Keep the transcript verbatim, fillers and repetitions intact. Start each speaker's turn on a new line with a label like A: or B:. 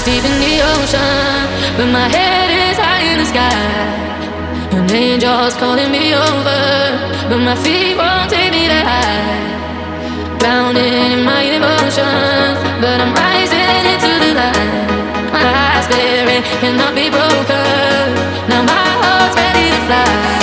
A: deep in the ocean, but my head is high in the sky. An angel's calling me over, but my feet won't take me that high. Drowning in my emotions, but I'm rising into the light. My spirit cannot be broken. Now my heart's ready to fly.